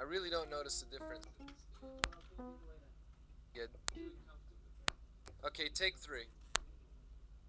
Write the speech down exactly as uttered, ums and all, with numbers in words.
really don't notice the difference. Good. Okay, take three.